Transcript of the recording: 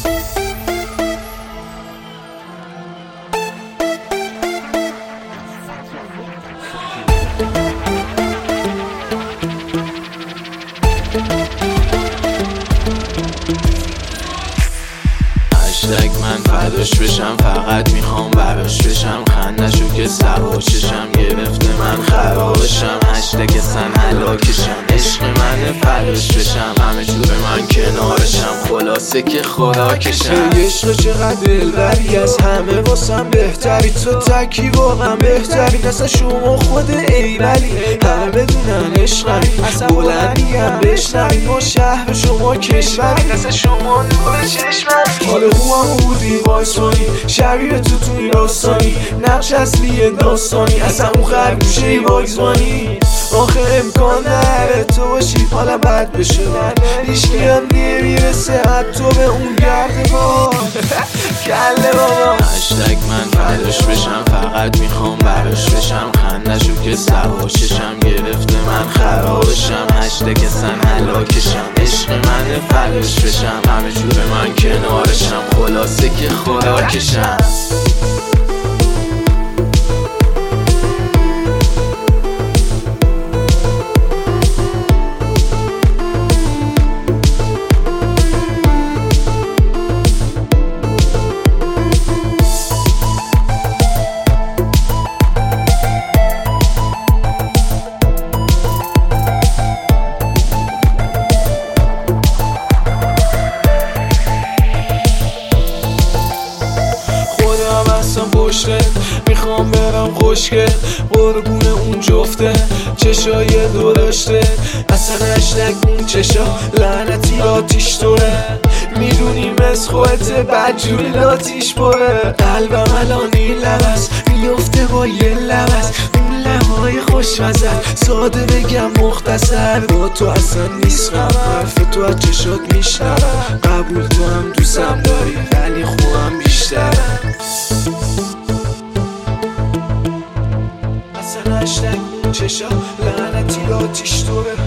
من فداش بشم، فقط میخوام براش بشم، خندشو که سواششم گرفته من خرابشم، هشتگ سن هلاکشم، عشق من فداش بشم، همه جور من کنارشم، خلاصه که خوراکشم. عشق چقدر دلبری، از همه واسم بهتری، تو تکی واقعا بهتری، اصلا شما خود ایولی، همه بدونن عشقمی، اصلا بلندیم بشنوی، ما شهر شما کشوری، اصلا شما نور چشممی، حال خوام بودی وایسانی، شبیه تو این داستانی، نقش اصلی داستانی، اصلا اون خرگوشه واگزمانی، آخه امکان نره تو باشی حالا بد بشه، هیچکی هم نمیرسه حتی به اون گرد ما کله بابا. هشتگ من فداش بشم، فقط میخوام براش بشم، خندشو که سواششم گرفته من خرابشم، هشتگ سن هلاکشم، عشق من فداش بشم، همه جور من کنارشم، خلاصه که خوراکشم. میخوام برم خوشگل قربون اون جفته چشای درشته، اصلا هشتگ اون چشا لعنتی آتیش توره، میدونیم از خودت بدجوری لاتیش بره، قلبم الان این لبست میفته با یه لبست، اون لبهای خوشمزه، ساده بگم مختصر، با تو اصلا نیست غم، حرف تو از چشات میشنوم، قبول تو هم دوستم داری ولی خوبم بیشتر، اصلا هشتگ اون چشا لعنتی آتیش توره.